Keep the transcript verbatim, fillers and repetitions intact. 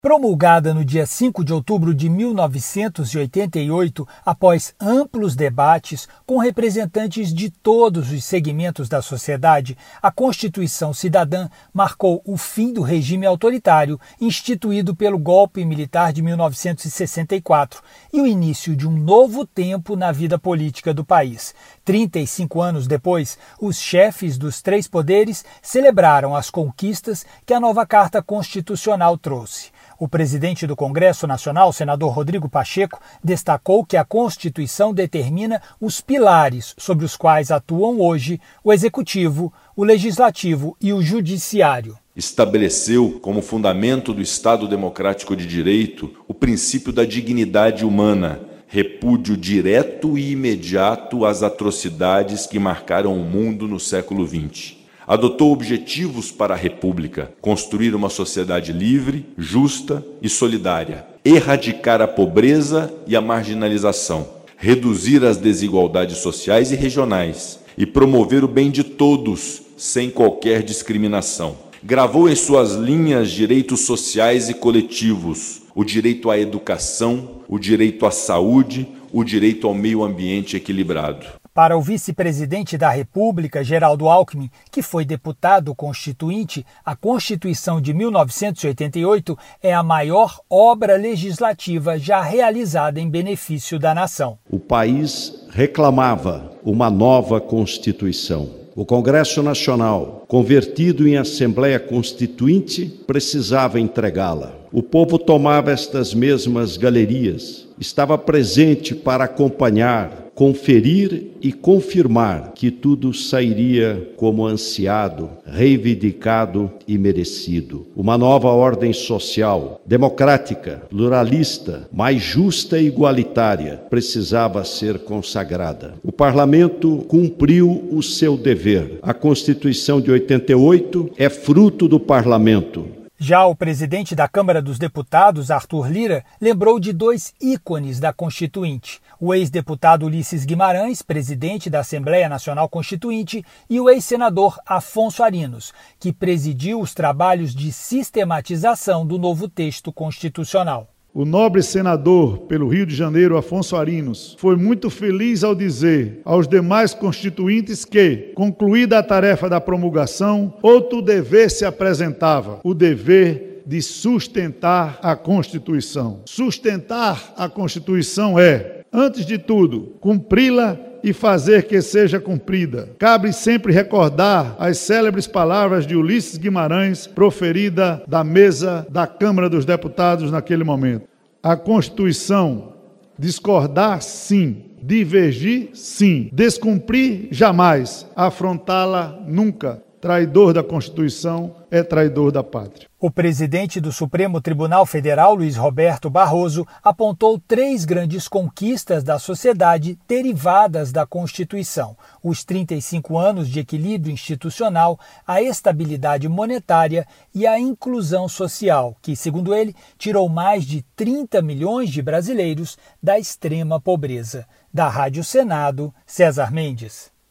Promulgada no dia cinco de outubro de mil novecentos e oitenta e oito, após amplos debates com representantes de todos os segmentos da sociedade, a Constituição Cidadã marcou o fim do regime autoritário instituído pelo golpe militar de mil novecentos e sessenta e quatro e o início de um novo tempo na vida política do país. trinta e cinco anos depois, os chefes dos três poderes celebraram as conquistas que a nova Carta Constitucional trouxe. O presidente do Congresso Nacional, senador Rodrigo Pacheco, destacou que a Constituição determina os pilares sobre os quais atuam hoje o Executivo, o Legislativo e o Judiciário. Estabeleceu como fundamento do Estado Democrático de Direito o princípio da dignidade humana, repúdio direto e imediato às atrocidades que marcaram o mundo no século vinte. Adotou objetivos para a República: construir uma sociedade livre, justa e solidária, erradicar a pobreza e a marginalização, reduzir as desigualdades sociais e regionais e promover o bem de todos, sem qualquer discriminação. Gravou em suas linhas direitos sociais e coletivos, o direito à educação, o direito à saúde, o direito ao meio ambiente equilibrado. Para o vice-presidente da República, Geraldo Alckmin, que foi deputado constituinte, a Constituição de mil novecentos e oitenta e oito é a maior obra legislativa já realizada em benefício da nação. O país reclamava uma nova Constituição. O Congresso Nacional, convertido em Assembleia Constituinte, precisava entregá-la. O povo tomava estas mesmas galerias, estava presente para acompanhar, conferir e confirmar que tudo sairia como ansiado, reivindicado e merecido. Uma nova ordem social, democrática, pluralista, mais justa e igualitária, precisava ser consagrada. O parlamento cumpriu o seu dever. A Constituição de oitenta e oito é fruto do parlamento. Já o presidente da Câmara dos Deputados, Arthur Lira, lembrou de dois ícones da Constituinte: o ex-deputado Ulisses Guimarães, presidente da Assembleia Nacional Constituinte, e o ex-senador Afonso Arinos, que presidiu os trabalhos de sistematização do novo texto constitucional. O nobre senador pelo Rio de Janeiro, Afonso Arinos, foi muito feliz ao dizer aos demais constituintes que, concluída a tarefa da promulgação, outro dever se apresentava: o dever de sustentar a Constituição. Sustentar a Constituição é, antes de tudo, cumpri-la e fazer que seja cumprida. Cabe sempre recordar as célebres palavras de Ulisses Guimarães, proferida da mesa da Câmara dos Deputados naquele momento. A Constituição, discordar sim, divergir sim, descumprir jamais, afrontá-la nunca. Traidor da Constituição é traidor da pátria. O presidente do Supremo Tribunal Federal, Luiz Roberto Barroso, apontou três grandes conquistas da sociedade derivadas da Constituição: os trinta e cinco anos de equilíbrio institucional, a estabilidade monetária e a inclusão social, que, segundo ele, tirou mais de trinta milhões de brasileiros da extrema pobreza. Da Rádio Senado, César Mendes.